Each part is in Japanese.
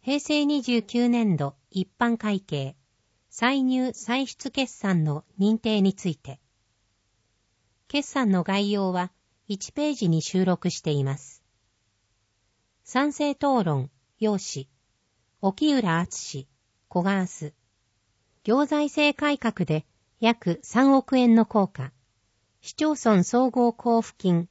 平成29年度一般会計歳入歳出決算の認定について。決算の概要は1ページに収録しています。賛成討論、要旨、沖浦敦、古賀明日。行財政改革で約3億円の効果。市町村総合交付金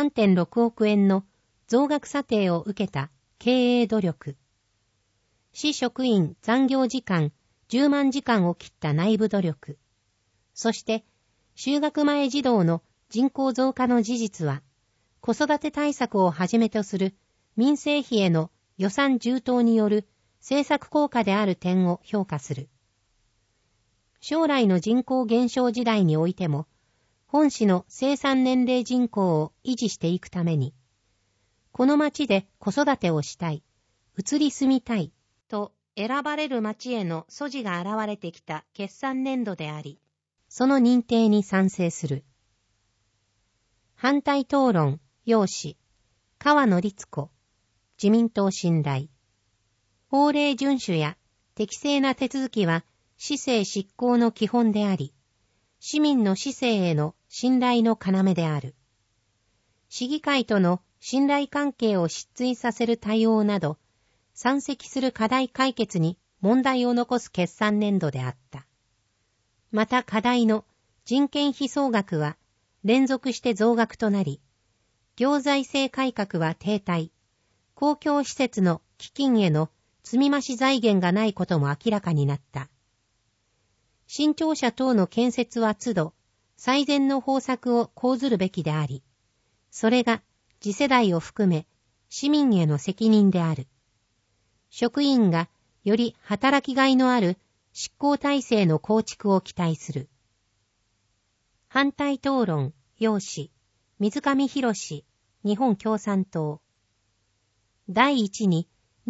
3.6 億円の増額査定を受けた経営努力。市職員残業時間10万時間を切った内部努力。そして、就学前児童の人口増加の事実は、子育て対策をはじめとする民生費への予算充当による政策効果である点を評価する。将来の人口減少時代においても、本市の生産年齢人口を維持していくために、この町で子育てをしたい、移り住みたい、と選ばれる町への素地が現れてきた決算年度であり、その認定に賛成する。反対討論、要旨、河野律子、自民党信頼。法令遵守や適正な手続きは市政執行の基本であり、市民の市政への信頼の要である。市議会との信頼関係を失墜させる対応など、山積する課題解決に問題を残す決算年度であった。また課題の人件費総額は連続して増額となり、行財政改革は停滞、公共施設の基金への積み増し財源がないことも明らかになった。新庁舎等の建設は都度、最善の方策を講ずるべきであり、それが次世代を含め市民への責任である。職員がより働きがいのある執行体制の構築を期待する。反対討論、要旨、水上博史、日本共産党。第一に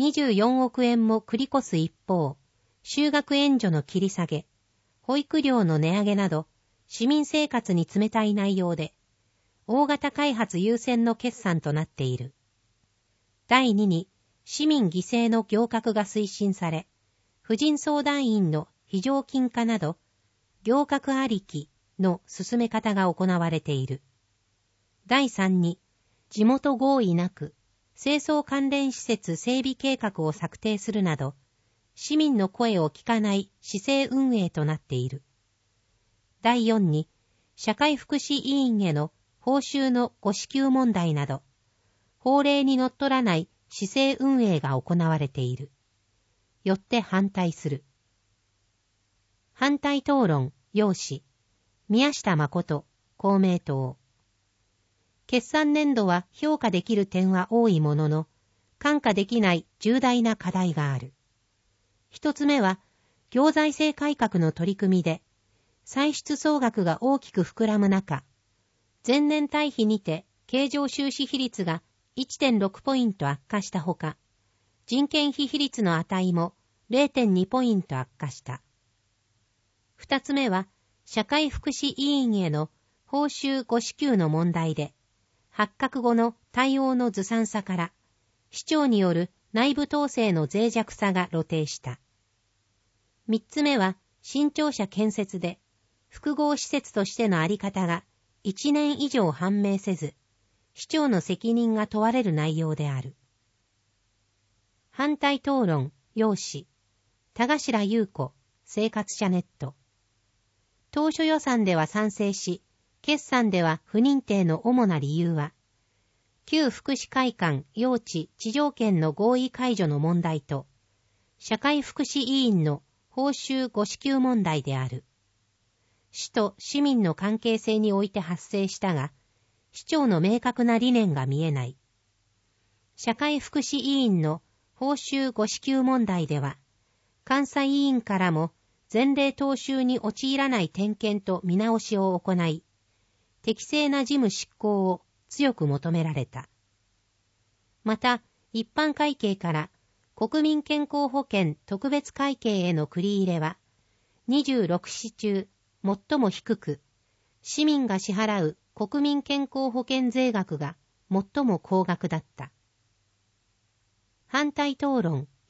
24億円も繰り越す一方、就学援助の切り下げ、保育料の値上げなど、市民生活に冷たい内容で、大型開発優先の決算となっている。第二に、市民犠牲の行革が推進され、婦人相談員の非常勤化など、行革ありきの進め方が行われている。第三に、地元合意なく、清掃関連施設整備計画を策定するなど、市民の声を聞かない市政運営となっている。第四に、社会福祉委員への報酬のご支給問題など、法令にのっとらない市政運営が行われている。よって反対する。反対討論、要旨、宮下誠、公明党。決算年度は評価できる点は多いものの、看過できない重大な課題がある。一つ目は、行財政改革の取り組みで、歳出総額が大きく膨らむ中、前年対比にて経常収支比率が 1.6 ポイント悪化したほか、人件費比率の値も 0.2 ポイント悪化した。二つ目は、社会福祉委員への報酬ご支給の問題で、発覚後の対応のずさんさから、市長による内部統制の脆弱さが露呈した。三つ目は、新庁舎建設で、複合施設としてのあり方が1年以上判明せず、市長の責任が問われる内容である。反対討論、要旨、田頭優子、生活者ネット。当初予算では賛成し、決算では不認定の主な理由は、旧福祉会館用地地上権の合意解除の問題と、社会福祉委員の報酬ご支給問題である。市と市民の関係性において発生したが、市長の明確な理念が見えない。社会福祉委員の報酬ご支給問題では、監査委員からも前例踏襲に陥らない点検と見直しを行い、適正な事務執行を強く求められた。また、一般会計から国民健康保険特別会計への繰り入れは、26市中最も低く、市民が支払う国民健康保険税額が最も高額だった。反対討論、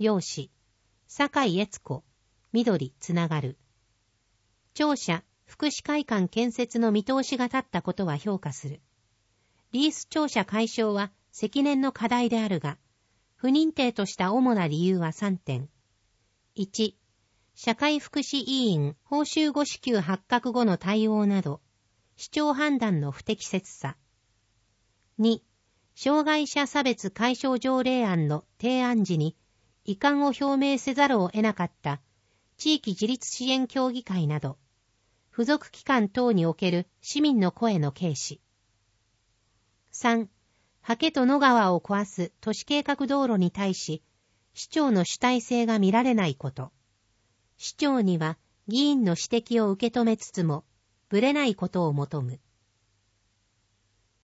容姿、酒井悦子、緑つながる。庁舎、福祉会館建設の見通しが立ったことは評価する。リース庁舎解消は積年の課題であるが、不認定とした主な理由は3点。1、社会福祉委員報酬誤支給発覚後の対応など、市長判断の不適切さ。2、障害者差別解消条例案の提案時に遺憾を表明せざるを得なかった地域自立支援協議会など、付属機関等における市民の声の軽視。3、刷と野川を壊す都市計画道路に対し、市長の主体性が見られないこと。市長には議員の指摘を受け止めつつも、ぶれないことを求む。